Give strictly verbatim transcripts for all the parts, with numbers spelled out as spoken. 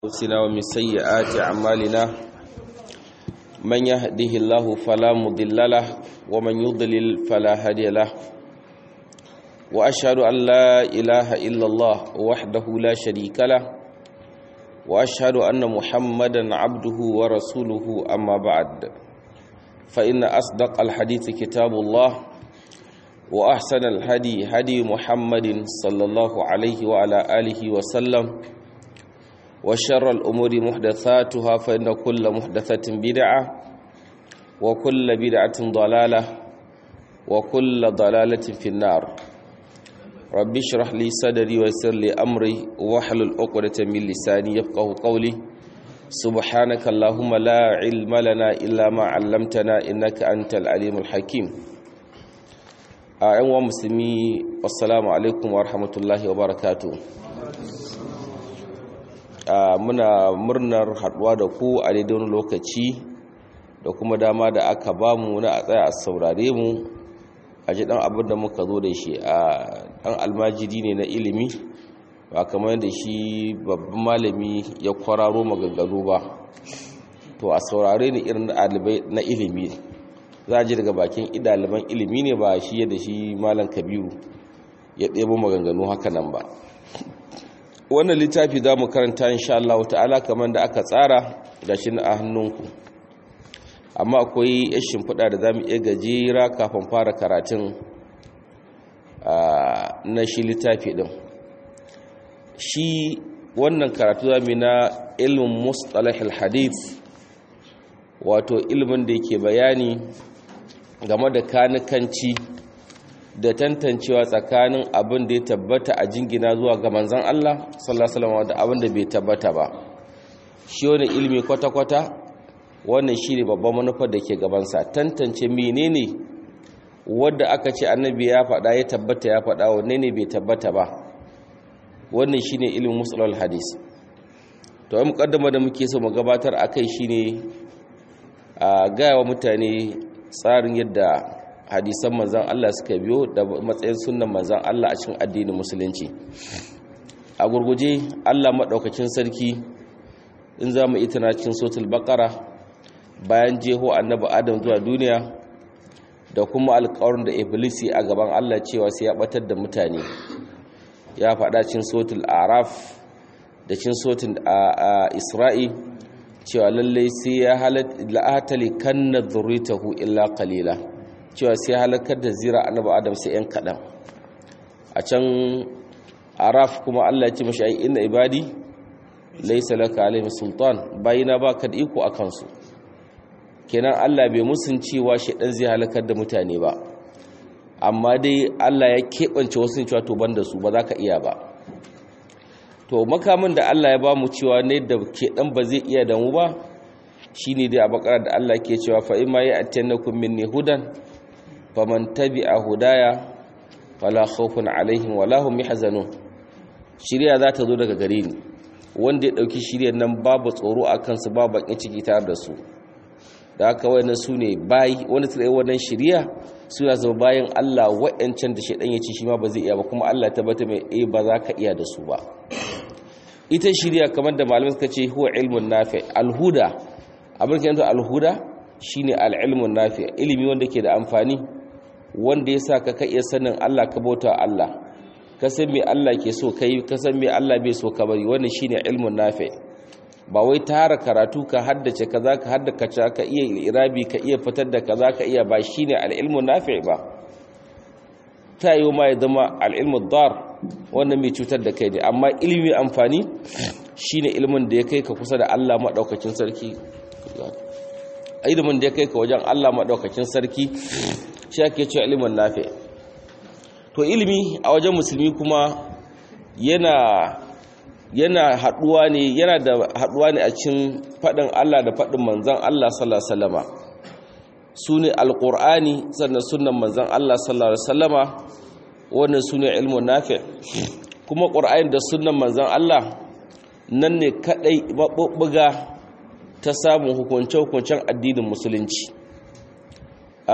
أنفسنا ومن سيئات أعمالنا من يهده الله فلا مضل له ومن يضلل فلا هادي له وأشهد أن لا إله إلا الله وحده لا شريك له وأشهد أن محمدا عبده ورسوله أما بعد فإن أصدق الحديث كتاب الله وأحسن الهدي هدي محمد صلى الله عليه وعلى آله وسلم وشر الأمور محدثاتها فإن كل محدثة بدعة وكل بدعة ضلالة وكل ضلالة في النار رب اشرح لي صدري ويسر لي أمري واحلل عقدة من لساني يفقهوا قولي سبحانك اللهم لا علم لنا إلا ما علمتنا إنك أنت العليم الحكيم أيها المسلمين والسلام عليكم ورحمة الله وبركاته. Muna murnar haduwa da ku a daidai lokaci da kuma dama da aka bamu na a tsaya a saurare mu a ji dan abin da muka zo da shi a dan almajiri ne na ilimi ba kamar da shi babban malami ya kwararo maganganu ba to a saurare ni irin ɗalibai na ilimi za a ji daga bakin ɗaliban ilimi ne ba shi yadda shi malam Kabiru ya ɗebo maganganu haka nan ba. Wannan littafi za mu karanta insha Allah ta'ala kamar da aka tsara gashi a hannunku amma akwai yar shimfiɗa da za mu iya gajera kafin fara karatun na shi littafi ɗin. Shi wannan karatu za mu na ilmin mustalahil hadith wato ilmin da yake bayani game da kanikanci da tantancewa tsakanin abin da ya tabbata a jingina zuwa ga manzon Allah sallallahu alaihi wasallam da abin da bai tabbata ba. Shi wani ilimi kwata-kwata wannan shine babban manufar da ke gabansa, tantance menene wanda aka ce annabi ya faɗa ya tabbata ya faɗa wanne ne bai tabbata ba. Wannan shine ilimin musalal hadis. To ai mukaddama da muke so mu gabatar akai shine a gaya wa mutane tsarin yadda hadisan manzan Allah suka biyo da matsayin sunnan manzan Allah a cikin addinin musulunci. A gurguje Allah madaukakin sarki in za mu itana cikin suratul baqara bayan jeho annabi Adam zuwa duniya da kuma alƙawarin da Iblisi a gaban Allah cewa sai ya batar da mutane ya faɗa cikin suratul araf da cikin suratul isra'i cewa lalle sai ya halatta kanna dhurritahu illa qalila cewa sai halakar da zira annabi Adam sai yan kadan. A can araf kuma Allah ya ce mashi ai inna ibadi laysa laka alaihim sultan bayina baka da iko akan su. Kenan Allah bai musun cewa shedan zai halakar da mutane ba amma dai Allah ya kebance wasu cewa to banda su ba za ka iya ba. To makamin da Allah ya ba mu cewa ne da kedan ba zai iya da mu ba shine dai a bakara da Allah ke cewa fa imma ya'tanakum minni hudan faman tabi'a hudaya fala khawfun alaihim wala hum yahzanun. Shiriya za ta zo daga gare ni, wanda ya dauki shiriyar nan babu tsoro akan su babu bakin ciki tare da su. Da haka wayannan sune bayi wanda tsaye wannan shiriya suna zama bayan Allah wa'ancan da shedan ya ce shi ma ba zai iya ba kuma Allah ya tabbata mai eh ba za ka iya da su ba. Ita shiriya kamar da malamai suka ce huwa ilmun nafi alhuda abin da yanzu alhuda shine al-ilmun nafi ilimi wanda ke da amfani wanda yasa ka ka iya sanin Allah ka bauta Allah ka san me Allah ke so kai ka san me Allah bai so ka bari wannan shine ilmun nafi ba wai tara karatu ka haddace kaza ka haddace ka iya irabi ka iya fitar da kaza ka iya ba shine al-ilmun nafi ba. Ta yi ma ya zama al-ilmu dar wannan mai cutar da kai ne amma ilimi amfani shine ilimin da ya kai ka kusa da Allah madaukakin sarki ilimin da ya kai ka wajen Allah maɗaukakin sarki shi ake cewa ilimin nafi. To ilimi a wajen musulmi kuma yana yana haɗuwa ne yana da haɗuwa ne a cikin faɗin Allah da faɗin manzon Allah sallallahu alaihi wasallama sune alqur'ani sannan sunnan manzon Allah sallallahu alaihi wasallama wannan sune ilmun nafi. Kuma qur'ani da sunnan manzon Allah nan ne kadai babbuga ta samun hukunce-hukuncen addinin musulunci. A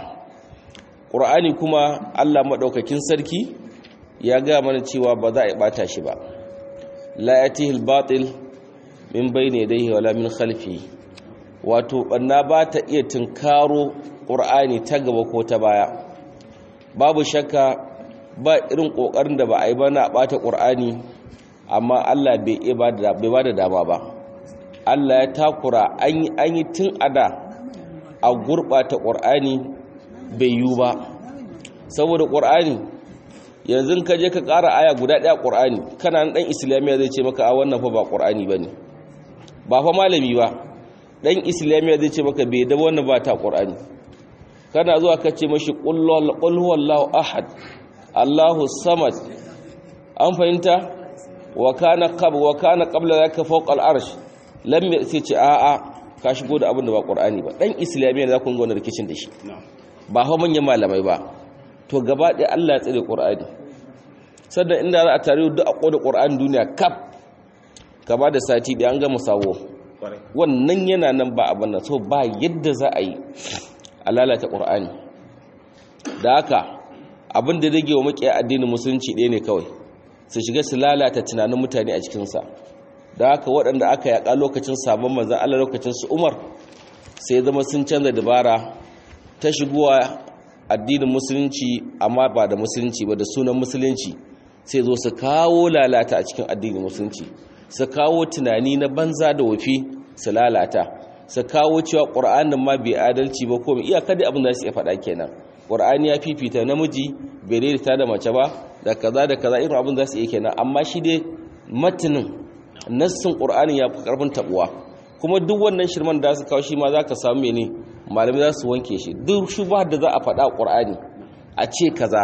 ƙur'ani kuma Allah maɗaukakin sarki ya ga mana cewa ba za a ɓata shi ba. La yatihil batil min bayni yadayhi wala min khalfi wato banna ba ta iya tunkaro qur'ani ta gaba ko ta baya babu shakka ba irin kokarin da ba a yi ba na bata qur'ani amma Allah bai ibada bai bada dama ba Allah ya takura an yi tun ada a gurbata qur'ani bai yi ba saboda qur'ani yanzu ka je ka ƙara aya guda ɗaya qur'ani kana dan islamiya zai ce maka a wannan fa ba qur'ani bane ba fa malami ba dan islamiya zai ce maka bai da wannan ba ta qur'ani kana zuwa ka ce mashi qul huwallahu ahad Allahu samad an fahimta wa kana qab wa kana qabla zaka fawqa al-arsh lam sai ce a a ka shigo da abin da ba qur'ani ba dan islamiya za ku ga wannan rikicin da shi ba fa manyan malamai ba to gaba ɗaya Allah ya tsare qur'ani sannan inda za a tare duk a koda qur'ani duniya kaf ka ba da sati da an gama sawo wannan yana nan ba abin nan so ba yadda za a yi a lalata qur'ani da haka abin da rage wa makiya addinin musulunci ɗaya ne kawai su shiga su lalata tunanin mutane a cikinsa da haka waɗanda aka yaƙa lokacin sabon manzan Allah lokacin su Umar sai zama sun canza dabara ta shigowa addinin musulunci amma ba da musulunci ba da sunan musulunci sai zo su kawo lalata a cikin addinin musulunci su kawo tunani na banza da wafi su lalata su kawo cewa ƙur'anin ma bai adalci ba ko iyaka da abin da su iya faɗa kenan ƙur'ani ya fifita namiji bai daidaita da mace ba da kaza da kaza irin abin da su iya kenan amma shi dai matanin nassin ƙur'ani ya fi ƙarfin taɓuwa kuma duk wannan shirman da su kawo shi ma za ka samu mene malamai za su wanke shi duk shubha da za a faɗa ƙur'ani a ce kaza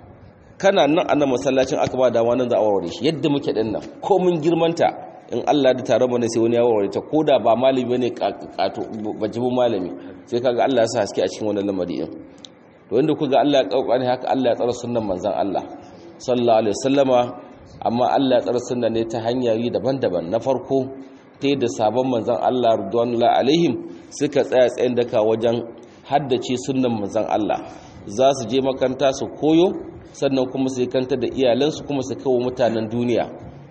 kana nan a nan masallacin aka ba dama nan za a warware shi yadda muke ɗin nan ko mun girmanta in Allah da tare mana sai wani ya warware ta ko da ba malami bane kato bajibin malami sai kaga Allah ya sa haske a cikin wannan lamari din to inda kuga Allah ya kaukani haka Allah ya tsara sunnan manzon Allah sallallahu alaihi wasallama amma Allah ya tsara sunna ne ta hanyoyi daban-daban na farko ta yadda sabon manzon Allah radiyallahu alaihim suka tsaya tsayin daka wajen haddace sunnan manzon Allah za su je makaranta su koyo sannan kuma su kanta da iyalansu kuma su kawo mutanen duniya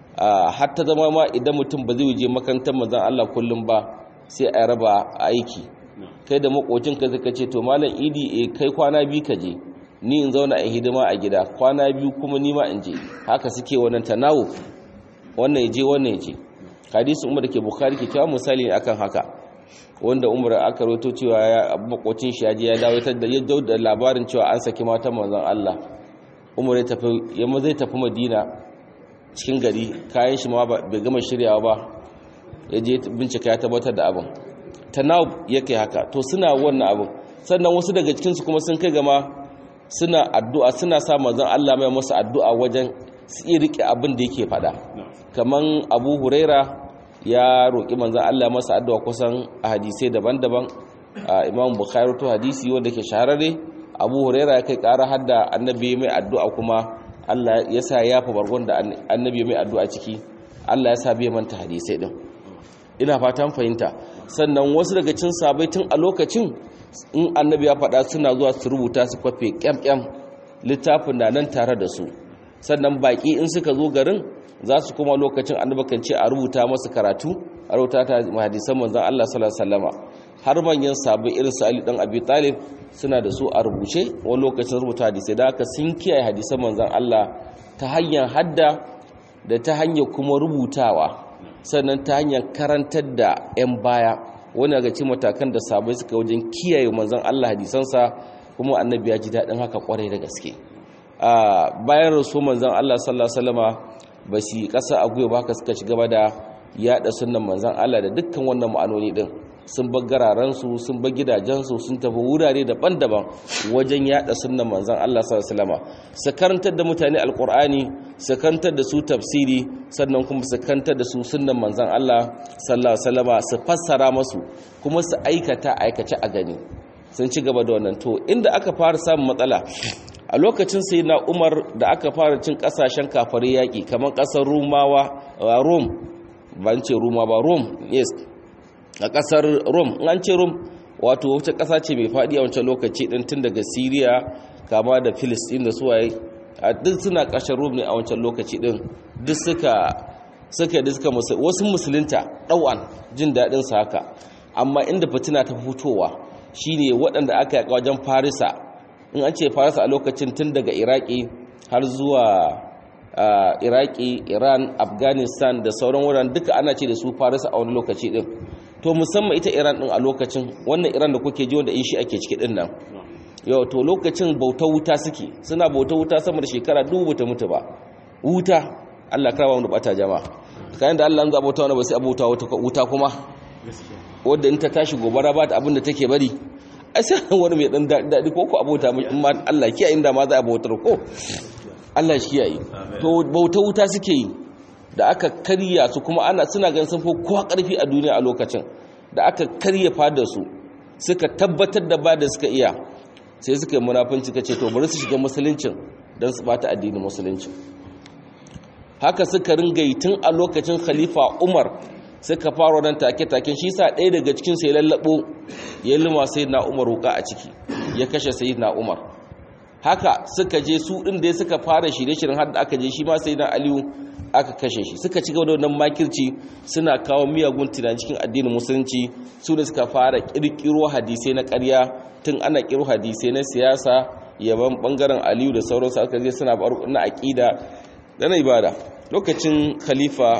har ta zama ma idan mutum ba zai je makarantar manzon Allah kullum ba sai a raba aiki kai da makocin ka zaka ce to malam idi eh kai kwana biyu ka je ni in zauna a hidima a gida kwana biyu kuma ni ma in je haka suke wannan tanawu wannan yaje wannan yaje hadisi Umar dake Bukhari ke cewa misali ne akan haka wanda Umar aka rawaito cewa ya makocin shi ya je ya dawo ta da ya da labarin cewa an saki matan manzon Allah Umar ya tafi yamma zai tafi Madina cikin gari kayan shi ma bai gama shiryawa ba ya je bincika ya tabbatar da abin tanawub yake haka to suna wannan abin sannan wasu daga cikinsu kuma sun kai gama suna addu'a suna sa manzon Allah mai musu addu'a wajen su iya rike abin da yake fada kaman Abu Huraira ya roki manzon Allah masa addu'a kusan a hadisi daban-daban Imam Bukhari to hadisi wanda ke shahararre Abu Huraira ya kai ƙara hadda annabi mai addu'a kuma Allah ya sa ya fi bargon da annabi mai addu'a ciki Allah ya sa bai manta hadisai din ina fatan fahimta sannan wasu daga cin sabai tun a lokacin in annabi ya faɗa suna zuwa su rubuta su kwafe kyamkyam littafin na nan tare da su sannan baki in suka zo garin za su kuma lokacin annabi kan ce a rubuta masu karatu a rubuta ta hadisan manzon Allah sallallahu alaihi wasallama har manyan sabai irin su Ali dan Abi Talib suna da su a rubuce wani lokacin rubuta hadisai da haka sun kiyaye hadisan manzon Allah ta hanyar hadda da ta hanyar kuma rubutawa sannan ta hanyar karantar da 'yan baya wani daga cikin matakan da sabai suka wajen kiyaye manzon Allah hadisansa kuma annabi ya ji daɗin haka kwarai da gaske bayan rasu manzon Allah sallallahu alaihi wasallama ba su ƙasa a gwiwa ba haka suka ci gaba da yaɗa sunnan manzon Allah da dukkan wannan ma'anoni din sun bar gararansu sun bar gidajensu sun tafi wurare daban-daban wajen yada sunnan manzon Allah sallallahu alaihi wasallam su karantar da mutane alqur'ani su karantar da su tafsiri sannan kuma su karantar da su sunnan manzon Allah sallallahu alaihi wasallam su fassara masu kuma su aikata aikace a gani sun ci gaba da wannan to inda aka fara samun matsala a lokacin sayyidina Umar da aka fara cin kasashen kafare yaki kamar kasar Rumawa Rome ban ce Ruma ba Rome yes a kasar Rome an ce Rome wato wata kasa ce mai fadi a wancan lokaci din tun daga Syria kama da Palestine da suwaye a duk suna kasar Rome ne a wancan lokaci din duk suka suka da suka wasu musulunta ɗau'an jin daɗin su haka, amma inda fitina ta fitowa shine waɗanda aka yaƙa wajen Farisa. In an ce Farisa a lokacin tun daga Iraki har zuwa Iraki, Iran, Afghanistan da sauran wuraren duka ana ce da su Farisa a wani lokaci din. To musamman ita Iran din a lokacin, wannan Iran da kuke ji wanda in shi ake ciki din nan, yau to lokacin bauta wuta suke, suna bauta wuta sama da shekara dubu ta mutu ba. Wuta Allah karawa wanda bata jama'a, kayan da Allah an zaba wuta wanda ba sai abota wuta kuma wadda in ta tashi gobara ba ta abin da take bari, ai sai wani mai dan daɗi ko ko abota amma Allah kiyaye inda ma za a bautar ko Allah shi yayi. To bauta wuta suke yi da aka karya su, kuma ana suna ganin sun fi kowa ƙarfi a duniya a lokacin, da aka karya fadar su suka tabbatar da ba da suka iya, sai suka yi munafunci kace to bari su shiga musuluncin don su bata addinin musulunci. Haka suka ringa yi tun a lokacin Khalifa Umar, suka fara wannan take-taken. Shi sa ɗaya daga cikin sai lallabo ya lima sayyidina Umar wuka a ciki, ya kashe sayyidina Umar. Haka suka je su ɗin da suka fara shirye-shiryen har da aka je shi ma sayyidina Aliyu aka kashe shi. Suka ci gaba da wannan makirci, suna kawo miyagun tunani cikin addinin musulunci. Su da suka fara kirkiro hadisai na ƙarya, tun ana kirkiro hadisai na siyasa, yaban bangaren Aliyu da sauransu, aka je suna na aqida da na ibada. Lokacin khalifa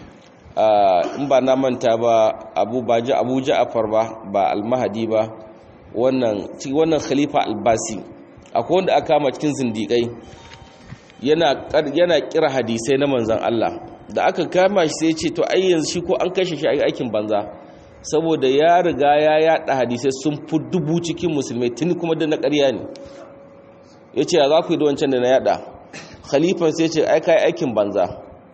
in ba na manta ba Abu Baji Abu Ja'far ba ba al-Mahdi ba, wannan wannan khalifa al-Basi, akwai wanda aka kama cikin zindiƙai yana yana kira hadisai na manzon Allah. Da aka kama shi sai ya ce to ai yanzu shi ko an kashe shi a aikin banza, saboda ya riga ya yada hadisai sun fi dubu cikin musulmai tun kuma da na ƙarya ne. Yace ya za ku yi da wancan da na yada? Khalifan sai ya ce ai kai aikin banza,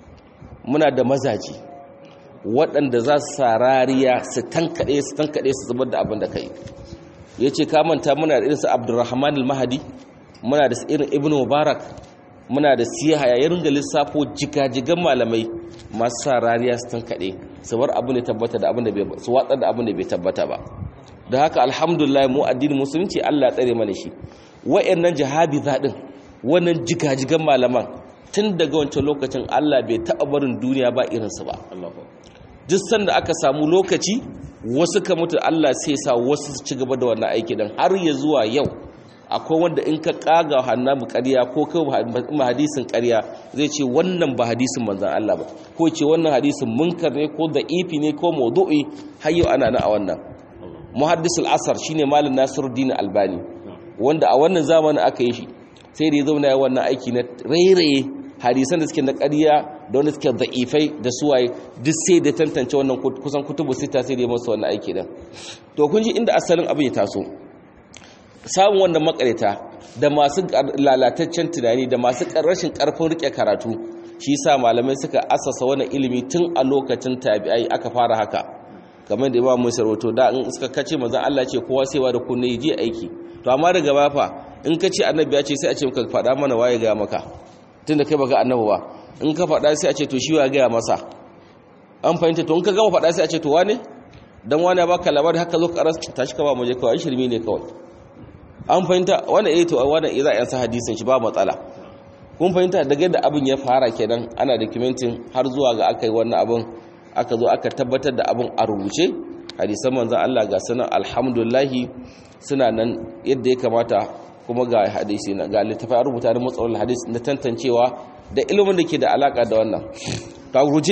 muna da mazaji waɗanda za su sarariya su tankaɗe su tankaɗe su zubar da abin da kai. Ya ce ka manta muna da irinsu Abdurrahman al-Mahdi, muna da irin Ibn Mubarak, muna da Siyahaya. Ya ringa lissafo jigajigan malamai masu sarariya su tankaɗe su bar abin da tabbata da abin da bai su watsar da abin da bai tabbata ba. Da haka alhamdulillah mu addinin musulunci Allah ya tsare mana shi. Wayannan jihabi zadin, wannan jigajigan malaman tun daga wancan lokacin Allah bai taɓa barin duniya ba irinsu ba. Duk sanda aka samu lokaci wasu ka mutu, Allah sai sa wasu su ci gaba da wannan aiki dan har ya zuwa yau. Akwai wanda in ka kaga hannabi ƙarya ko kai ma hadisin ƙarya zai ce wannan ba hadisin manzon Allah ba, ko ce wannan hadisin munkar ne ko da'ifi ne ko mawdu'i. har yau ana nan a wannan. Muhaddisul asar shine Malam Nasiruddin Albani, wanda a wannan zamanin aka yi shi, sai da ya zauna ya wannan aiki na rairaye hadisan da suke na ƙarya da wanda suke da'ifai da suwaye, duk sai da tantance wannan kusan kutubu sita, sai da ya masa wannan aiki din. To kun ji inda asalin abin ya taso, samun wannan makareta da masu lalataccen tunani da masu rashin karfin rike karatu, shi sa malamai suka asasa wannan ilimi tun a lokacin tabi'ai aka fara haka. Kamar da Imam Musa rawato da in suka kace manzon Allah ce kowa sai wa da kunne je aiki, to amma daga bafa in ka ce annabi ya ce sai a ce ka faɗa mana waye ga maka, tunda kai baka annabi ba. In ka faɗa sai a ce to shi wa ga masa, an fahimta. To in ka gama faɗa sai a ce to wane dan wane baka labari haka zo ka ras tashi ka ba mu je kawai, shirmi ne kawai, an fahimta. Wannan eh to wannan eh za a yansa hadisin shi ba matsala, kun fahimta. Daga yadda abin ya fara kenan ana documenting har zuwa ga aka yi wannan abin, aka zo aka tabbatar da abin a rubuce. Hadisan manzon Allah ga sanan alhamdulillah suna nan yadda ya kamata, kuma ga hadisi na ga littafai rubuta da matsalolin hadisi na tantancewa da ilimin da ke da alaka da wannan. Ka guje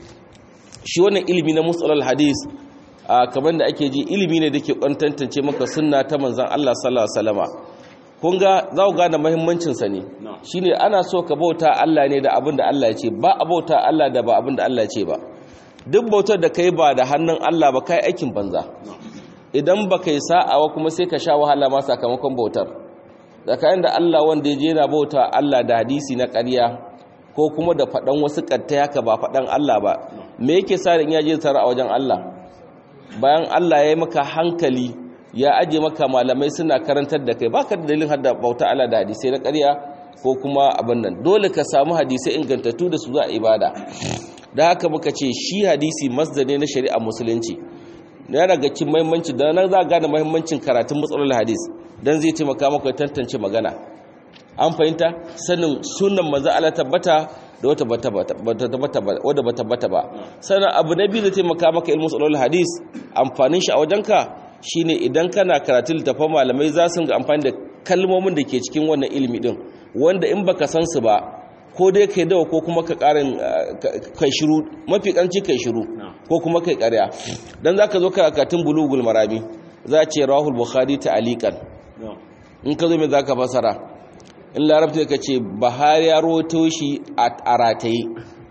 shi wannan ilimi na matsalolin hadis, kamar da ake ji ilimi ne da ke tantance maka sunna ta manzon Allah sallallahu alaihi wasallama. Kun ga za ku gane muhimmancin sa ne, shine ana so ka bauta Allah ne da abin da Allah ya ce, ba a bauta Allah da ba abin da Allah ya ce ba. Duk bautar da kai ba da hannun Allah ba kai aikin banza. Idan ba kai sa'awa kuma sai ka sha wahala ma sakamakon bautar. Tsakanin da Allah wanda ya je yana bauta Allah da hadisi na ƙarya ko kuma da faɗan wasu ƙatta haka ba faɗan Allah ba, me yake sa in ya je tare a wajen Allah? Bayan Allah ya yi maka hankali ya aje maka malamai suna karantar da kai, baka da dalilin hadda bauta Allah da hadisai na ƙarya ko kuma abin nan. Dole ka samu hadisai ingantattu da su za a ibada. Da haka muka ce shi hadisi masdar ne na shari'a musulunci. Ya daga cikin muhimmanci da nan za gane muhimmancin karatun matsalolin hadis, dan zai taimaka maka tantance magana. an fahimta sanin sunan manzo Allah tabbata da wata bata bata wadda bata bata ba sannan abu na biyu da taimaka maka ilmu usulul hadis amfanin shi a wajenka shine idan kana karatu littafin malamai za su ga amfani da kalmomin da ke cikin wannan ilimi din wanda in baka san su ba ko dai kai dawa ko kuma ka karin kai shiru mafi kanci kai shiru ko kuma kai ƙarya dan zaka zo karatun bulugul marami za ce rahul bukhari ta'aliqan in ka zo me zaka fasara in larabta ka ce bahari ya roto shi a rataye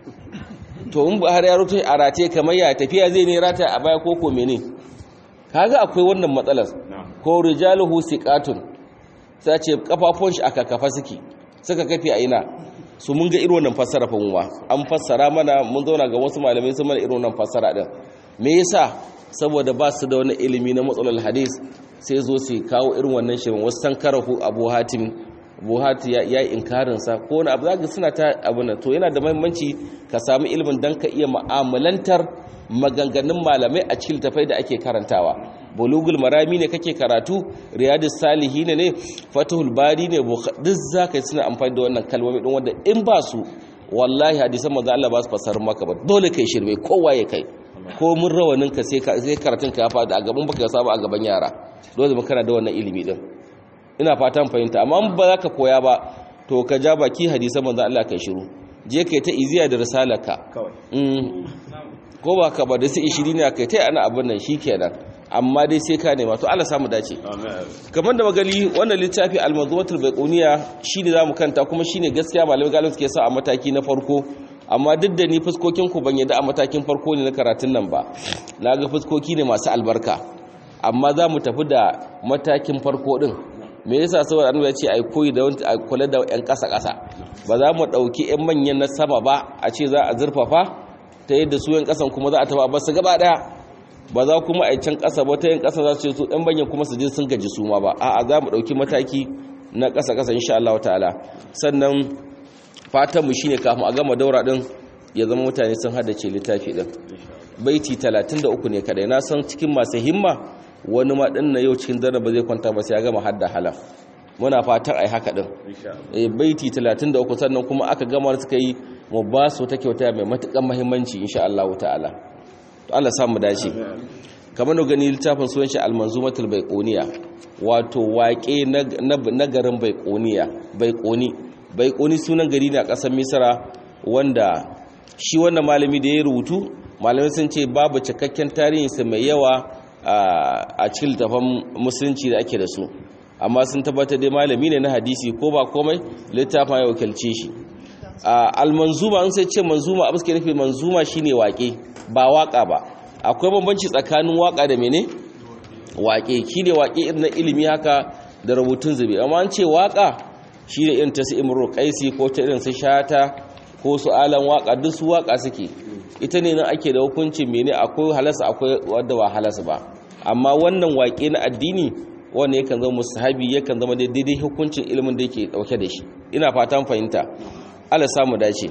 to in bahari ya roto shi a rataye kamar ya tafiya zai ne rata a baya koko mene kaga akwai wannan matsalar ko rijaluhu siqatun sai ce kafafun shi aka kafa suke suka kafe a ina su mun ga irin wannan fassara fa muwa an fassara mana mun zauna ga wasu malamai sun mana irin wannan fassara din me yasa saboda ba su da wani ilimi na matsalar hadis sai zo su kawo irin wannan shirin wasu sankarahu abu hatim buhati ya yi inkarinsa ko wani abu zaka suna ta abu na to yana da mahimmanci ka samu ilimin dan ka iya mu'amalantar maganganun malamai a cikin tafai da ake karantawa bulugul marami ne kake karatu riyadus salihin ne fathul bari ne duk zaka suna amfani da wannan kalmomi din wanda in ba su wallahi hadisan manzo Allah ba su fasar maka ba dole kai shirme kowa ya kai ko mun rawanin ka sai sai karatun ka ya fada a gaban baka saba a gaban yara dole mun kana da wannan ilimi din ina fatan fahimta amma ba za ka koya ba to ka ja baki hadisan manzo Allah kai shiru je kai ta iziya da risalaka kawai ko ba ka ba da sai ishirin ne kai ta ana abin nan shikenan amma dai sai ka nema to Allah samu dace kamar da magali wannan littafi al-mazmumatul baiquniya shine zamu kanta kuma shine gaskiya malamai galibin suke sa a mataki na farko amma duk da ni fuskokin ku ban yadda a matakin farko ne na karatun nan ba naga fuskoki ne masu albarka amma za mu tafi da matakin farko din me yasa saboda annabi ya ce ai koyi da wani kula da yan kasa kasa ba za mu dauki yan manyan na sama ba a ce za a zurfafa ta yadda su yan kasan kuma za a taba ba su gaba daya ba za kuma a can kasa ba ta yan kasa za su ce su yan banyan kuma su je sun gaji su ma ba a'a za mu dauki mataki na kasa kasa insha Allah ta'ala sannan fatan mu shine kafin a gama daura din ya zama mutane sun haddace littafi din baiti talatin da uku ne kadai na san cikin masu himma wani ma din na yau cikin dare ba zai kwanta ba sai ya gama hadda halaf muna fatan ai haka din eh baiti talatin da uku sannan kuma aka gama suka yi mu ba su ta kyauta mai matukan muhimmanci insha Allah ta'ala to Allah sa mu dace kamar da gani littafin sunan shi al-manzumatul baiquniya wato waƙe na garin baiquniya baiquni baiquni sunan gari ne a ƙasar Misra wanda shi wannan malami da ya rubutu malamai sun ce babu cikakken tarihinsa mai yawa a cikin littafin musulunci da ake da su amma sun tabbatar da malami ne na hadisi ko ba komai littafin ya wakilce shi al-manzuma an sai ce manzuma abu suke nufi manzuma shine waƙe ba waƙa ba akwai bambanci tsakanin waƙa da mene waƙe shine waƙe irin na ilimi haka da rubutun zube amma an ce waƙa shine irin ta su imru qaisi ko ta irin su shata ko su alan waƙa duk su waƙa suke ita ne nan ake da hukuncin mene akwai halasa akwai wadda ba halasa ba amma wannan waƙe na addini wanda yakan zama musahabi yakan zama daidai hukuncin ilimin da yake dauke da shi ina fatan fahimta Allah samu dace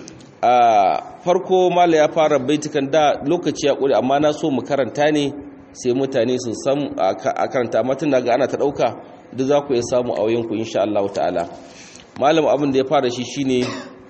a farko mala ya fara baitukan da lokaci ya kure amma na so mu karanta ne sai mutane su san a karanta amma tun daga ana ta dauka duk za ku iya samu a wayanku insha Allah ta'ala malam abin da ya fara shi shine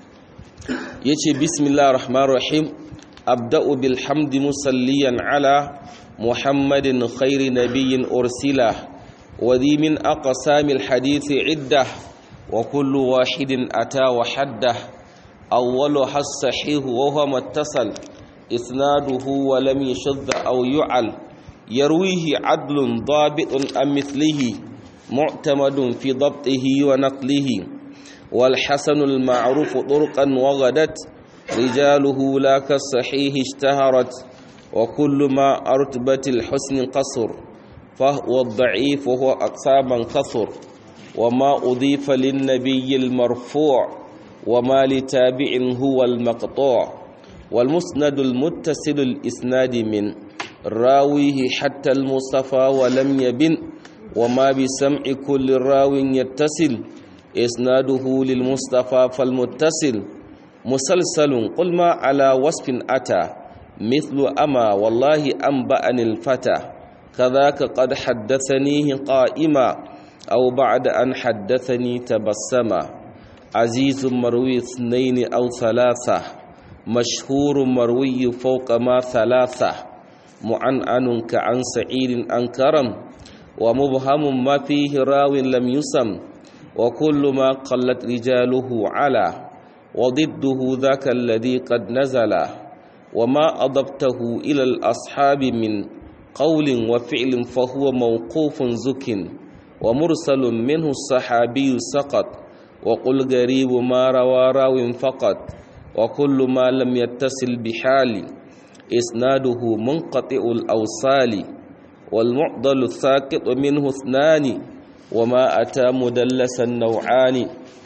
yace bismillahir rahmanir rahim abda'u bil hamdi musalliyan ala muhammadin khairi nabiyyin ursila wa dhi min aqsamil hadith iddah wa kullu wahidin ata wa haddah awwaluha as-sahih wa huwa muttasal isnaduhu wa lam yashadh aw yu'al yarwihi adlun dabitun am mithlihi mu'tamadun fi dabtihi wa naqlihi والحسن المعروف طرقا وغدت رجاله لا كالصحيح اشتهرت وكل ما أرتبت الحسن قصر فهو الضعيف وهو أقساما كثر وما أضيف للنبي المرفوع وما لتابع هو المقطوع والمسند المتصل الإسناد من راويه حتى المصطفى ولم يبن وما بسمع كل راو يتصل إسناده للمصطفى فالمتصل مسلسل قل ما على وصف أتى مثل أما والله أنبأني الفتى كذاك قد حدثنيه قائما أو بعد أن حدثني تبسما عزيز مروي اثنين أو ثلاثة مشهور مروي فوق ما ثلاثة معنعن كعن سعيد عن كرم ومبهم ما فيه راو لم يسم وكل ما قلت رجاله على وضده ذاك الذي قد نزل وما أضبته إلى الأصحاب من قول وفعل فهو موقوف زك ومرسل منه الصحابي سقط وقل قريب ما روى راو فقط وكل ما لم يتصل بحال إسناده منقطع الأوصال والمعضل الساقط منه اثنان وما أتى مدلسا نوعان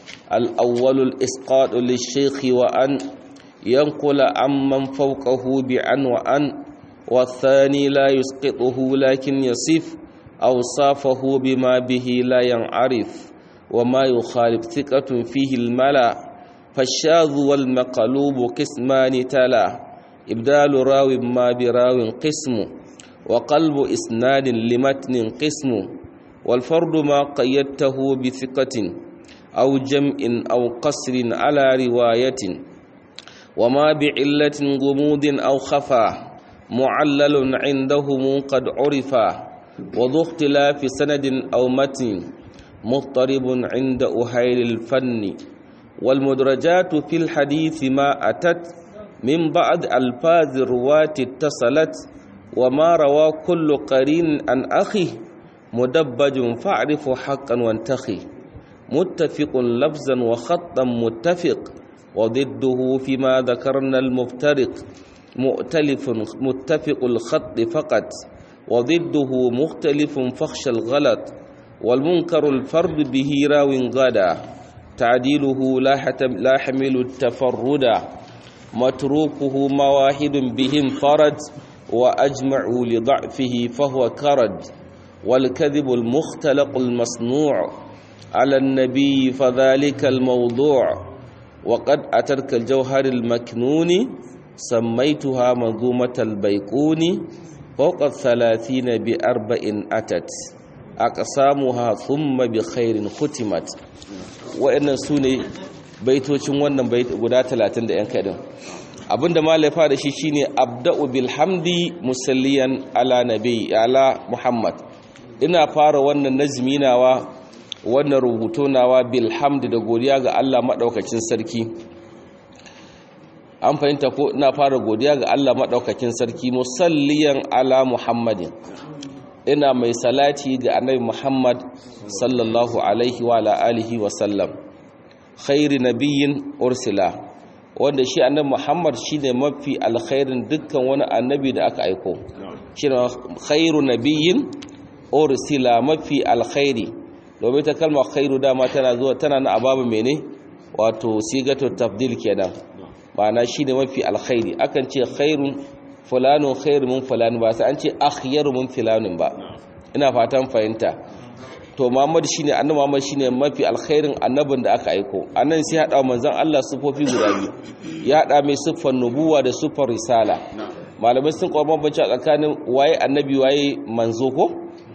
الأول الإسقاط للشيخ وأن ينقل عمن فوقه بعن وأن والثاني لا يسقطه لكن يصف أوصافه بما به لا ينعرف وما يخالف ثقة فيه الملا فالشاذ والمقلوب قسمان تلا إبدال راو ما براو قسم وقلب إسناد لمتن قسم والفرد ما قيدته بثقة أو جمع أو قصر على رواية وما بعلة غموض أو خفا معلل عندهم قد عرفا وذو اختلاف سند أو متن مضطرب عند أهيل الفن والمدرجات في الحديث ما أتت من بعد ألفاظ الرواة اتصلت وما روى كل قرين عن أخيه مدبج فاعرف حقا وانتخي متفق لفظا وخطا متفق وضده فيما ذكرنا المفترق مؤتلف متفق الخط فقط وضده مختلف فخش الغلط والمنكر الفرد به راو غدا تعديله لا حمل التفردا متروكه مواحد بهم فرد وأجمعوا لضعفه فهو كرد والكذب المختلق المصنوع على النبي فذلك الموضوع وقد أترك الجوهر المكنون سميتها منظومة البيقون فوق الثلاثين بأربع أتت أقسامها ثم بخير ختمت وإن سوني baitocin wannan bait guda talatin da yan kadin abinda malai fara shi shine abda'u bilhamdi musalliyan ala nabi ala muhammad ina fara wannan nazmi nawa wannan rubuto nawa bilhamdi da godiya ga Allah madaukakin sarki an fahimta ko ina fara godiya ga Allah madaukakin sarki musalliyan ala muhammadin ina mai salati ga annabi muhammad sallallahu alaihi wa ala alihi wa sallam khairi nabiyyin ursila wanda shi annabi Muhammad shine mafi alkhairin dukkan wani annabi da aka aiko shine khairu nabiyyin ursila mafi alkhairi domin ta kalma khairu dama tana zuwa tana na ababu mene wato sigatu tafdil kenan ma'ana shine mafi alkhairi akan ce khairun fulanun khairu min fulan ba sai an ce akhyaru min fulanin ba ina fatan fahimta to Muhammad shine annabi Muhammad shine mafi alkhairin annabin da aka aiko anan sai hada manzon Allah sifofi guda biyu ya hada mai siffar nubuwa da siffar risala malamai sun kawo bambanci tsakanin waye annabi waye manzo ko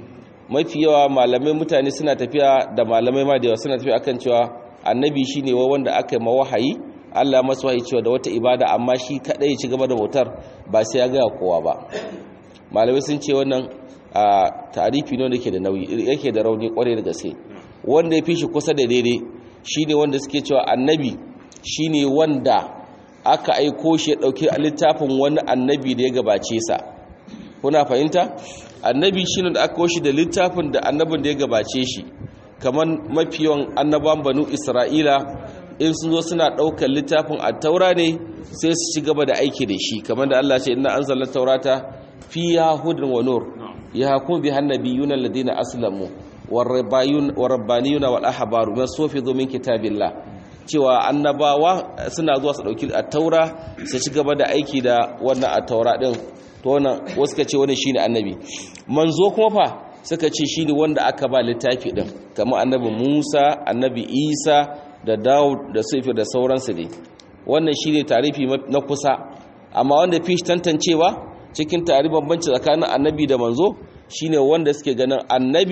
mafi yawa malamai mutane suna tafiya da malamai ma da yawa suna tafiya akan cewa annabi shine wanda aka yi mawahayi Allah ya masa wahayi cewa da wata ibada amma shi kadai ya ci gaba da bautar ba sai ya ga kowa ba malamai sun ce wannan a tarifi ne yake da nauyi yake da rauni kware da gaske wanda ya fi shi kusa da daidai shine wanda suke cewa annabi shine wanda aka aiko shi ya dauki littafin wani annabi da ya gabace sa kuna fahimta annabi shine da aka aiko shi da littafin da annabin da ya gabace shi kaman mafiyan annaban banu Isra'ila in sun zo suna daukar littafin at-taura ne sai su ci gaba da aiki da shi kamar da Allah ya ce inna anzalna taurata fiha hudan wa nur yahkum biha an-nabiyyuna alladhina aslamu war-rabbayun war-rabbaniyuna wal-ahbaru masufidhu min kitabillah cewa annabawa suna zuwa su dauki at-taura su ci gaba da aiki da wannan at-taura din to wannan wasu kace wannan shine annabi manzo kuma fa suka ce shine wanda aka ba littafi din kamar annabi Musa annabi Isa da Dawud da Sufyan da sauransu dai wannan shine tarifi na kusa amma wanda fi tantancewa cikin tarihi bambanci tsakanin annabi da manzo shine wanda suke ganin annabi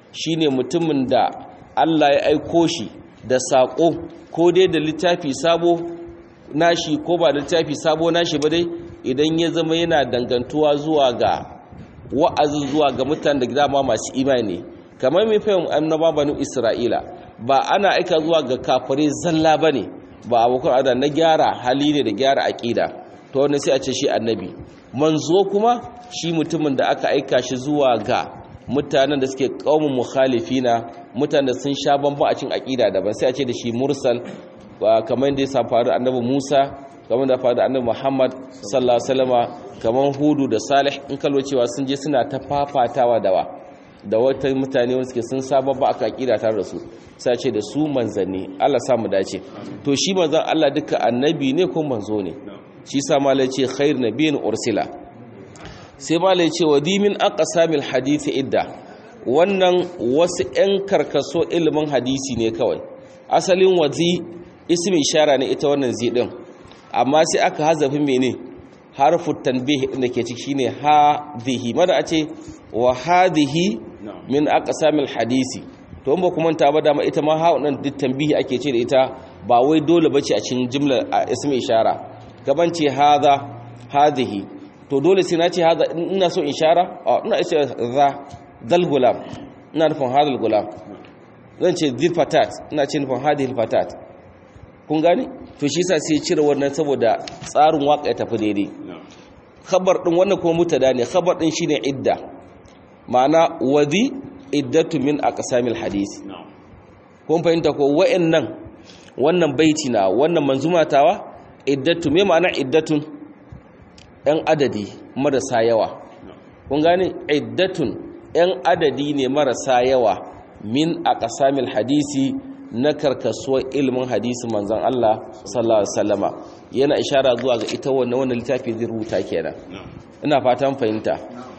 shine mutumin da Allah ya aiko shi da sako ko dai da littafi sabo nashi ko ba da littafi sabo nashi ba dai idan ya zama yana dangantuwa zuwa ga wa'azin zuwa ga mutanen da dama masu imani kamar mai fahim annaba banu Isra'ila ba ana aika zuwa ga kafirai zalla bane ba abokan ada na gyara hali ne da gyara aqida to wannan sai a ce shi annabi. Manzo kuma shi mutumin da aka aika shi zuwa ga mutanen da suke qaumun mukhalifina mutanen da sun sha bamba a cikin aqida daban sai a ce da shi mursal kamar da ya faru annabi Musa kamar da faru annabi Muhammad sallallahu alaihi wasallama kamar Hudu da Salih in kallo cewa sun je suna ta fafatawa dawa da wata mutane wanda suke sun saba ba aka kira tare da su sai ce da su manzanni Allah sa mu dace to shi manzon Allah duka annabi ne ko manzo ne shi sa malai ce khair nabiyyin ursila sai malai ce wadi min aqsamil hadisi idda wannan wasu ɗan karkaso ilimin hadisi ne kawai asalin wazi ismi ishara ne ita wannan zi din amma sai aka hazafi mene harfu tanbih da ke ciki shine hadhihi mada a ce wa hadhihi min aqsamil hadisi to in ba kuma ta ba dama ita ma ha wannan duk tanbihi ake ce da ita ba wai dole bace a cikin jumlar ismi ishara gaban ce hadha hadhihi to dole sai na ce hadha ina so ishara ina ce za dal gulam ina nufin hadal gulam zan ce dhil fatat ina ce nufin hadhihi fatat kun gane to shi yasa sai cire wannan saboda tsarin waka ya tafi daidai khabar din wannan kuma mutada ne khabar din shine idda ma'ana wadi iddatu min aqsamil hadisi kun fahimta ko wa'annan wannan baiti na wannan manzuma tawa iddatu me ma'ana iddatun ɗan adadi marasa yawa kun gane iddatun ɗan adadi ne marasa yawa min aqsamil hadisi na karkasuwar ilimin hadisi manzon Allah sallallahu alaihi wasallama yana ishara zuwa ga ita wannan wannan littafi zai rubuta kenan ina fatan fahimta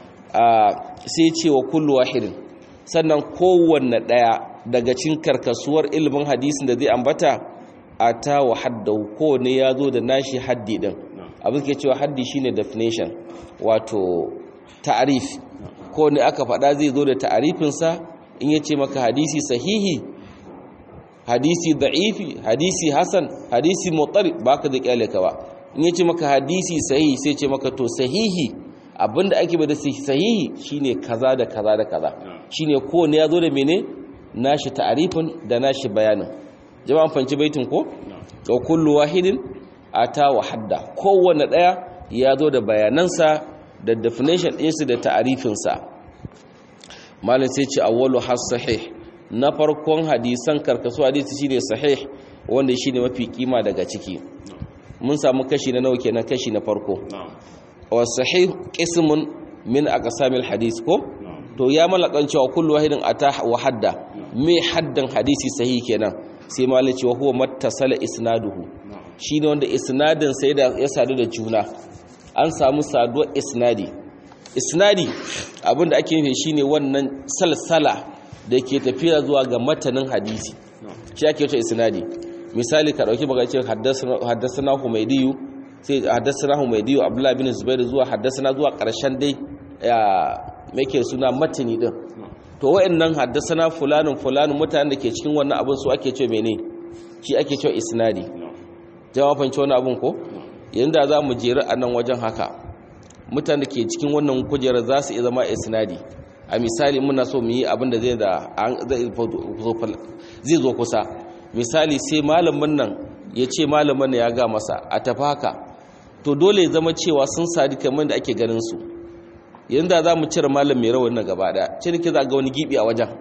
a sai ce wa kullu wahidin sannan kowanne daya daga cikin karkasuwar ilimin hadisin da zai ambata ata wa haddahu ko ne yazo da nashi haddi din abin ke cewa haddi shine definition wato ta'arif ko ne aka faɗa zai zo da ta'arifin sa in yace maka hadisi sahihi hadisi da'ifi hadisi hasan hadisi mutarib baka da kyale ka ba in yace maka hadisi sahihi sai ce maka to sahihi abinda ake bada sahihi shine kaza da kaza da kaza shine ko ne yazo da mene nashi ta'arifin da nashi bayanin jama'an fanci baitin ko to kullu wahidin ata wa hadda kowanne daya yazo da bayanansa da definition ɗinsa da ta'arifin sa malin sai ce awwalu has sahih na farkon hadisan karkasu hadisi shine sahih wanda shine mafi kima daga ciki mun samu kashi na nawa kenan kashi na farko wa sahih qismun min aqsamil hadis ko to ya malakan cewa kullu wahidin ata wa hadda me haddan hadisi sahih kenan sai malai cewa huwa mattasala isnaduhu shine wanda isnadin sai da ya sadu da juna an samu saduwar isnadi isnadi abinda ake nufi shine wannan salsala da ke tafiya zuwa ga matanin hadisi shi ake cewa isnadi misali ka dauki baka ce haddathana humaydiyu sai haddathana humaydiyu abdullah bin zubair zuwa haddathana zuwa karshen dai ya make suna matani din to wayannan haddathana fulanun fulanun mutanen da ke cikin wannan abin su ake cewa mene shi ake cewa isnadi jawabin cewa wannan abin ko yanda za mu jera a nan wajen haka mutanen da ke cikin wannan kujerar za su iya zama isnadi a misali muna so mu yi abin da zai da zai zo kusa misali sai malamin nan ya ce malamin ya ga masa a tafi haka to dole ya zama cewa sun sadi kamar da ake ganin su yanda za mu cire malam mai rawar na gaba daya ce nake za ga wani gibi a wajen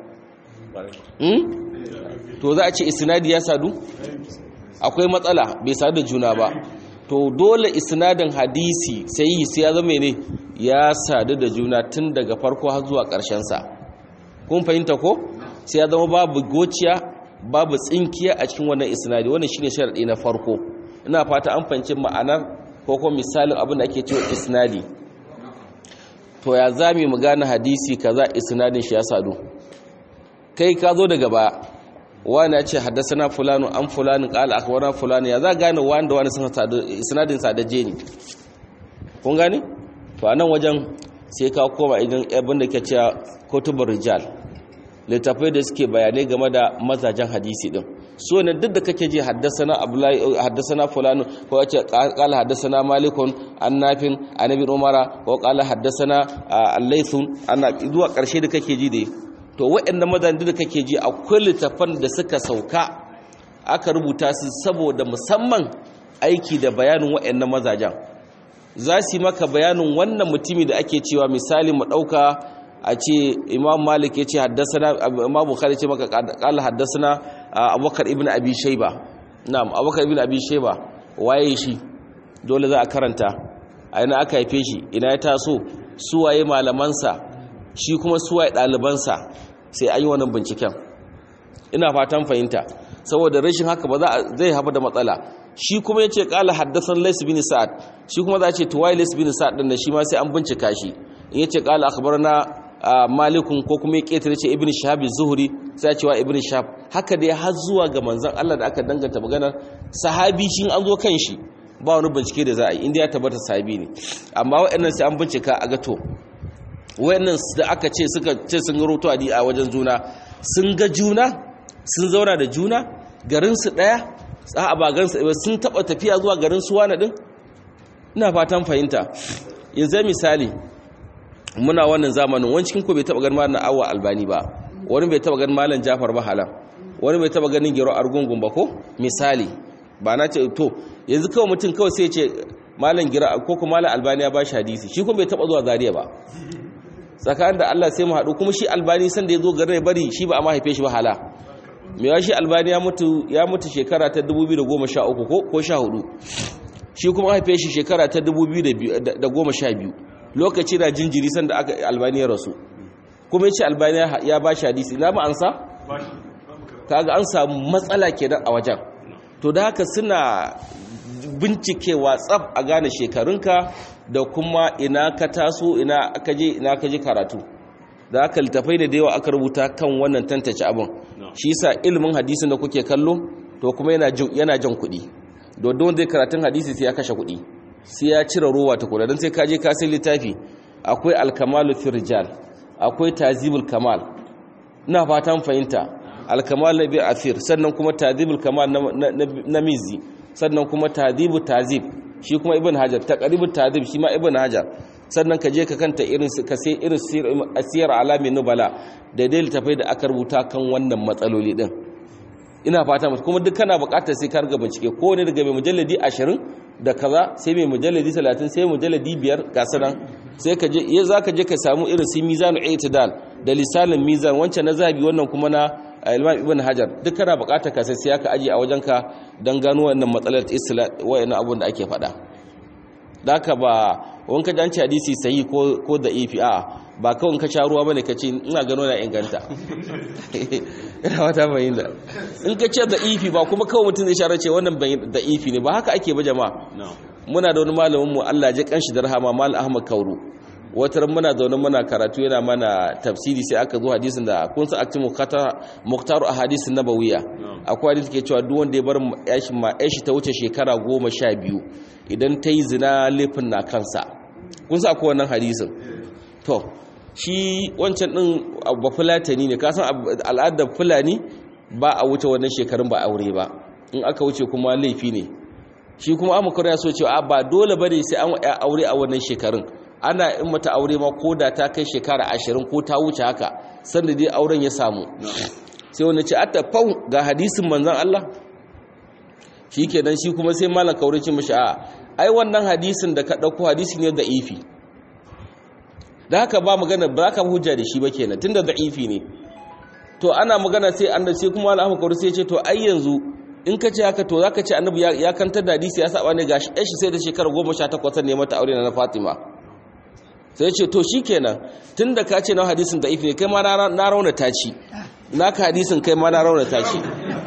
to za a ce isnadi ya sadu akwai matsala bai sadu da juna ba to dole isnadin hadisi sai sai ya zama ne ya sadu da juna tun daga farko har zuwa ƙarshen sa kun fahimta ko sai ya zama babu gociya babu tsinkiya a cikin wannan isnadi wannan shine sharadi na farko ina fata an fahimci ma'anar ko kuma misalin abin da ake cewa isnadi to ya zami mu gane hadisi kaza isnadin shi ya sadu kai ka zo daga baya wani ya ce haddasana fulanu an fulani qala akhbarana fulani ya za gane wanda wani sun sadu isnadin sadaje ne kun gane to anan wajen sai ka koma idan abin da ke cewa kutubur rijal littafai da suke bayanai game da mazajen hadisi din so ne duk da kake ji haddasana abdullahi haddasana fulano ko yace qala haddasana malikun annafin annabi umara ko qala haddasana al-laythun annabi zuwa karshe da kake ji dai to waɗannan mazajen da kake ji akwai littafan da suka sauka aka rubuta su saboda musamman aiki da bayanin waɗannan mazajen za su yi maka bayanin wannan mutumi da ake cewa misali mu ɗauka a ce imam malik ya ce haddasana imam bukhari ce maka kala haddasana abubakar ibn abi shayba na'am abubakar ibn abi shayba waye shi dole za a karanta a ina aka haife shi ina ya taso su waye malamansa shi kuma su waye ɗalibansa sai an yi wannan binciken ina fatan fahimta saboda rashin haka ba za zai haifar da matsala shi kuma yace qala haddathan lays bin sa'ad shi kuma za ce to wai lays bin sa'ad din shi ma sai an bincika shi in yace qala akhbarana malikun ko kuma ya ketare ce ibn shahab az-zuhri sai cewa ibn shahab haka dai har zuwa ga manzon Allah da aka danganta maganar sahabi shi an zo kan shi ba wani bincike da za a yi inda ya tabbata sahabi ne amma waɗannan sai an bincika a ga to waɗannan da aka ce suka ce sun roto adi a wajen juna sun ga juna sun zauna da juna garin su daya a ba garin su sun taba tafiya zuwa garin su wani din ina fatan fahimta yanzu misali muna wannan zamanin wani cikin ko bai taba ganin malam Awwa Albani ba wani bai taba ganin malam Jafar ba halan wani bai taba ganin Gero Argungun ba ko misali ba na ce to yanzu kawai mutum kawai sai ya ce malam Gero ko kuma malam Albani ya ba shi hadisi shi kuma bai taba zuwa Zaria ba tsakanin da Allah sai mu haɗu kuma shi Albani san da ya zo garin ya bari shi ba a mahaife shi ba hala mewa shi Albani ya mutu ya mutu shekara ta dubu biyu da goma sha uku ko ko sha hudu shi kuma haife shi shekara ta dubu biyu da goma sha biyu lokaci na jinjiri san da aka Albani ya rasu kuma ya ce Albani ya ba shi hadisi ina ba ansa kaga an samu matsala kenan a wajen to da haka suna bincikewa tsaf a gane shekarunka da kuma ina ka taso ina aka je ina ka je karatu da aka littafai da yawa aka rubuta kan wannan tantance abin shi yasa ilimin hadisin da kuke kallo to kuma yana yana jan kuɗi don wanda zai karatun hadisi sai ya kashe kuɗi sai ya cire ruwa ta kuɗa don sai ka je ka sai littafi akwai alkamalu fi rijal akwai tazibul kamal ina fatan fahimta alkamal na bi afir sannan kuma tazibul kamal na mizi sannan kuma tazibu tazib shi kuma ibn hajar taqribut tazib shi ma ibn hajar sannan ka je ka kanta irin ka sai irin asiyar alamin nubala da dai littafai da aka rubuta kan wannan matsaloli din ina fata kuma duk kana buƙatar sai ka riga bincike ko ne daga mai mujalladi ashirin da kaza sai mai mujalladi talatin sai mujalladi biyar ga sanan sai ka je ya zaka je ka samu irin su mizanu i'tidal da lisanin mizan wancan na zabi wannan kuma na Imam Ibn Hajar duk kana buƙatar ka sai ka aje a wajenka dan gano wannan matsalar isla wayannan abun da ake faɗa daka ba wani ka janci hadisi sahi ko ko da ifi a ba kawai ka sha ruwa bane ka ce ina gano na inganta ina wata bayyana in ka ce da ifi ba kuma kawai mutum zai share ce wannan da ifi ne ba haka ake ba jama'a muna da wani malamin mu Allah ya kanshi da rahama mal Ahmad Kauru wata ran muna zaune muna karatu yana mana tafsiri sai aka zo hadisin da kun san akti muktaru ahadisin nabawiyya akwai hadisi ke cewa duk wanda ya bar yashi ma yashi ta wuce shekara goma sha biyu idan ta yi zina laifin na kansa kun sa akwai wannan hadisin to shi wancan din ba fulatani ne kasan al'adar fulani ba a wuce wannan shekarun ba aure ba in aka wuce kuma laifi ne shi kuma amukar ya so cewa ba dole bane sai an aure a wannan shekarun ana in mata aure ma ko da ta kai shekara ashirin ko ta wuce haka sanda dai auren ya samu sai wani ce atta fau ga hadisin manzon Allah shi kenan shi kuma sai malam kaure ce mishi a ai wannan hadisin da ka dauko hadisi ne da ifi da haka ba magana ba ka hujja da shi ba kenan tunda da ifi ne to ana magana sai annabi sai kuma malam kaure sai ya ce to ai yanzu in ka ce haka to zaka ce annabi ya kantar da hadisi ya saba ne gashi shi sai da shekara goma sha takwas ne mata aure na Fatima sai ce to shi kenan tun da ka ce na hadisin da ifi ne kai ma na raunata ci naka hadisin kai ma na raunata ci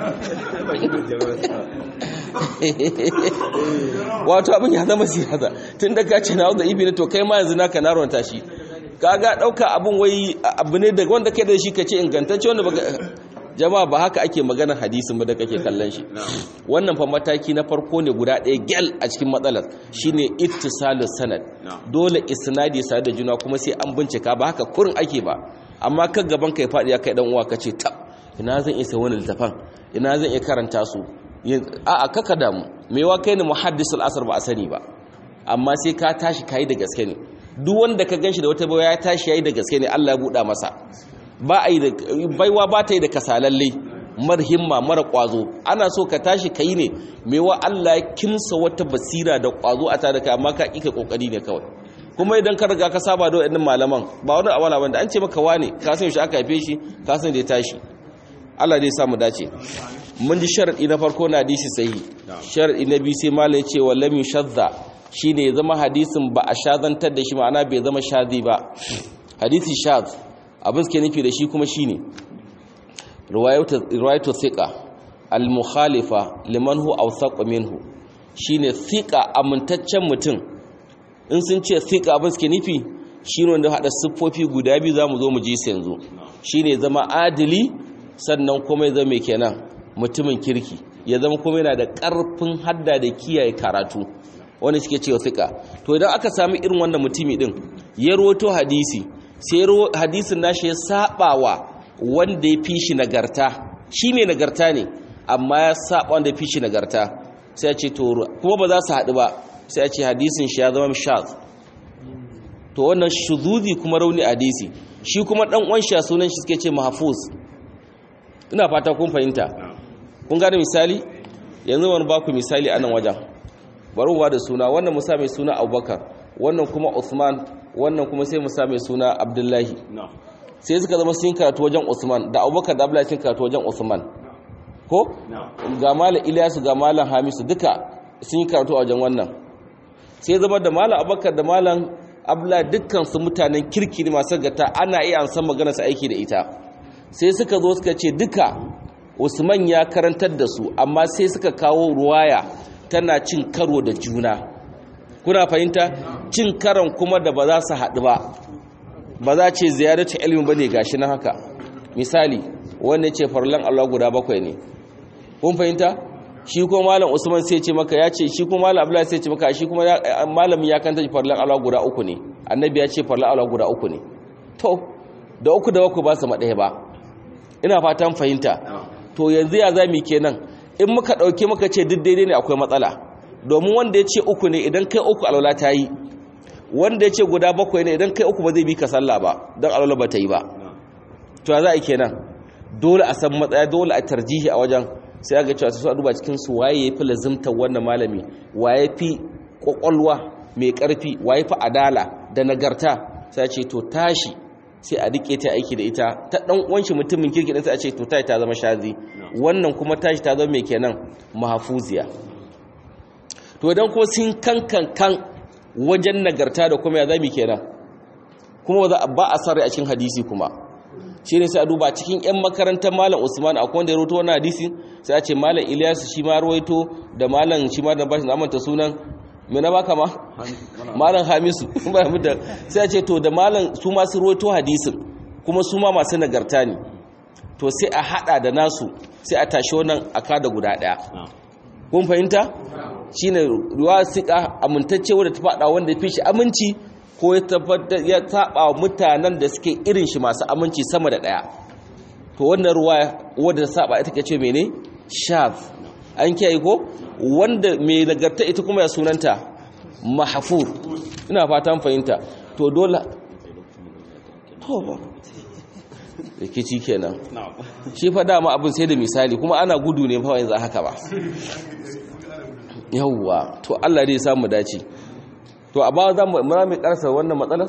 wato abin ya zama siyasa tun da ka ce na da ifi ne to kai ma yanzu naka na raunata shi kaga dauka abin wai abu ne daga wanda kai da shi ka ce ingantacce wanda ba jama'a ba haka ake maganar hadisin ba da kake kallon shi wannan fa mataki na farko ne guda ɗaya gyal a cikin matsalar shine ittisalus sanad dole isnadi ya sadu da juna kuma sai an bincika ba haka kurin ake ba amma kan gaban ka ya faɗi ya kai dan uwa kace ta ina zan iya wani littafan ina zan iya karanta su a a kaka damu mewa kai ne muhaddisul asr ba a sani ba amma sai ka tashi kai da gaske ne duk wanda ka ganshi da wata baiwa ya tashi yayi da gaske ne Allah ya buɗa masa ba ai da baiwa ba ta yi da kasalalle mar himma mara kwazo ana so ka tashi kai ne mewa Allah ya kimsa wata basira da kwazo a tare da kai amma ka kika kokari ne kawai kuma idan ka riga ka saba da waɗannan malaman ba wani awala banda an ce maka wane ka san shi aka haife shi ka san da ya tashi Allah dai samu dace mun ji sharadi na farko na hadisi sahihi sharadi na biyu sai malai ce wa lam yushadda shine ya zama hadisin ba a shazantar da shi ma'ana bai zama shazi ba hadisi shaz abin suke nufi da shi kuma shine riwayatu riwayatu thiqa al mukhalifa liman hu awsaq minhu shine thiqa amintaccen mutum in sun ce thiqa abin suke nufi shine wanda hada siffofi guda biyu zamu zo mu ji su yanzu shine zama adili sannan kuma ya zama kenan mutumin kirki ya zama kuma yana da karfin hadda da kiyaye karatu wanda suke cewa thiqa to idan aka sami irin wannan mutumi din ya roto hadisi sai hadisin nashi ya sabawa wanda ya fi shi nagarta shi mai nagarta ne amma ya saba wanda ya fi shi nagarta sai ya ce to kuma ba za su haɗu ba sai ya ce hadisin shi ya zama shaz to wannan shuzuzi kuma rauni hadisi shi kuma dan uwan shi sunan shi suke ce mahfuz ina fata kun fahimta kun gane misali yanzu wani ba ku misali a nan wajen bari wa da suna wannan musa mai suna Abubakar wannan kuma Usman wannan kuma sai musa mai suna Abdullahi sai suka zama sun karatu wajen Usman da Abubakar da Abdullahi sun karatu wajen Usman ko ga malam Ilyasu ga malam Hamisu duka sun yi karatu a wajen wannan sai zama da malam Abubakar da malam Abdullahi dukkan su mutanen kirki ne masu gata ana iya an san magana su aiki da ita sai suka zo suka ce duka Usman ya karantar da su amma sai suka kawo ruwaya tana cin karo da juna kuna fahimta cin karon kuma da ba za su haɗu ba ba za ce ziyaratu ilmi bane gashi nan haka misali wanda ce farlan Allah guda bakwai ne kun fahimta shi kuma malam Usman sai ce maka ya ce shi kuma malam Abdullahi sai ce maka shi kuma malamin ya kanta farlan Allah guda uku ne annabi ya ce farlan Allah guda uku ne to da uku da bakwai ba su maɗaya ba ina fatan fahimta to yanzu ya zami kenan in muka dauke muka ce duk daidai ne akwai matsala domin wanda ya ce uku ne idan kai uku alwala ta yi wanda ya ce guda bakwai ne idan kai uku ba zai bi ka sallah ba don alwala ba ta yi ba to za a yi kenan dole a san matsaya dole a tarjihi a wajen sai aga cewa su a duba cikin su waye ya fi lazimtar wannan malami waye fi kwakwalwa mai karfi waye fi adala da nagarta sai ce to tashi sai a rike ta aiki da ita ta dan uwan shi mutumin kirki din sai a ce to tashi ta zama shazi wannan kuma tashi ta zama mai kenan mahfuziya to idan ko sun kankan kan wajen nagarta da kuma ya zami kenan kuma ba a sarri a cikin hadisi kuma shi ne sai a duba cikin 'yan makarantar malam Usman akwai wanda ya rawaito wannan hadisi sai a ce malam Ilyasu shi ma rawaito da malam shi ma da bashi na manta sunan me na baka ma malam Hamisu ba mu da sai a ce to da malam su ma su rawaito hadisin kuma su ma masu nagarta ne to sai a hada da nasu sai a tashi wannan aka da guda daya kun fahimta shine ruwa sika amintacce wanda ta fada wanda ya fi shi aminci ko ya taɓa mutanen da suke irin shi masu aminci sama da ɗaya to wannan ruwa wadda ta saba ita ke ce mene shaf an kiyaye ko wanda mai nagarta ita kuma ya sunanta mahfur ina fatan fahimta to dole to ba rikici kenan shi fa dama abin sai da misali kuma ana gudu ne fa yanzu haka ba yawwa to Allah dai ya samu dace to a ba za mu mai karsa wannan matsalar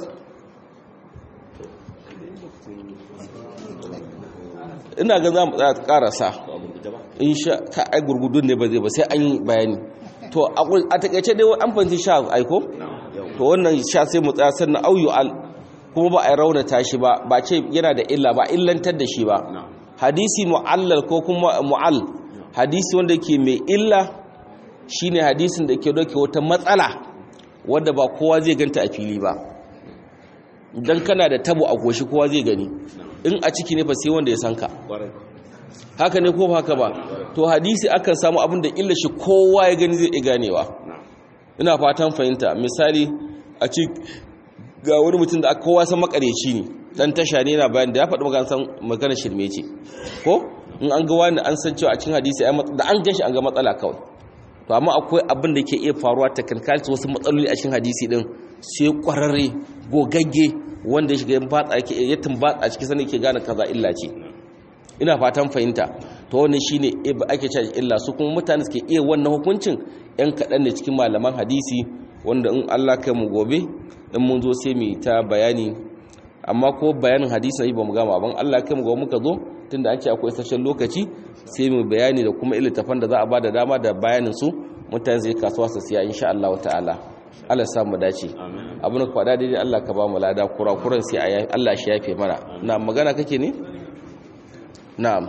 ina ga za mu tsaya karasa insha ka ai gurgudun ne ba zai ba sai an yi bayani to a takeice dai an fanci sha aiko to wannan sha sai mu tsaya sannan auyu al kuma ba a raunata shi ba ba ce yana da illa ba illantar da shi ba hadisi mu'allal ko kuma mu'al hadisi wanda yake mai illa shine hadisin da ke doke wata matsala wadda ba kowa zai ganta a fili ba idan kana da tabo a goshi kowa zai gani in a ciki ne fa sai wanda ya san ka haka ne ko haka ba to hadisi akan samu abin da illa shi kowa ya gani zai iya ganewa ina fatan fahimta misali a ci ga wani mutum da aka kowa san makareci ne dan tasha ne na bayan da ya faɗi magana san magana shirme ce ko in an ga wani an san cewa a cikin hadisi ai da an gashi an ga matsala kawai to amma akwai abin da ke iya faruwa technicality wasu matsaloli a cikin hadisi din sai kwararre gogagge wanda ya shiga yin batsa yake ya tumbatsa cikin sanin ke gane kaza illa ce ina fatan fahimta to wannan shine ake cewa illa su kuma mutane suke iya wannan hukuncin yan kadan ne cikin malaman hadisi wanda in Allah kai mu gobe in mun zo sai mu ta bayani amma ko bayanin hadisi ne ba mu gama ban Allah kai mu gobe muka zo tunda an ce akwai sashen lokaci sai mu bayani da kuma iltafan da za a bada dama da bayanin su mutane zai kasuwa su siya insha Allah ta'ala Allah sa mu dace abu na kwada daidai Allah ka ba mu lada kurakuran sai Allah shi yafe mana na magana kake ne na'am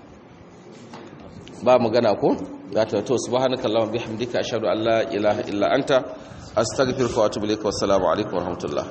ba magana ko gata to subhanakallahumma bihamdika ashhadu an la ilaha illa anta astaghfiruka wa atubu ilaik wa assalamu alaikum wa rahmatullah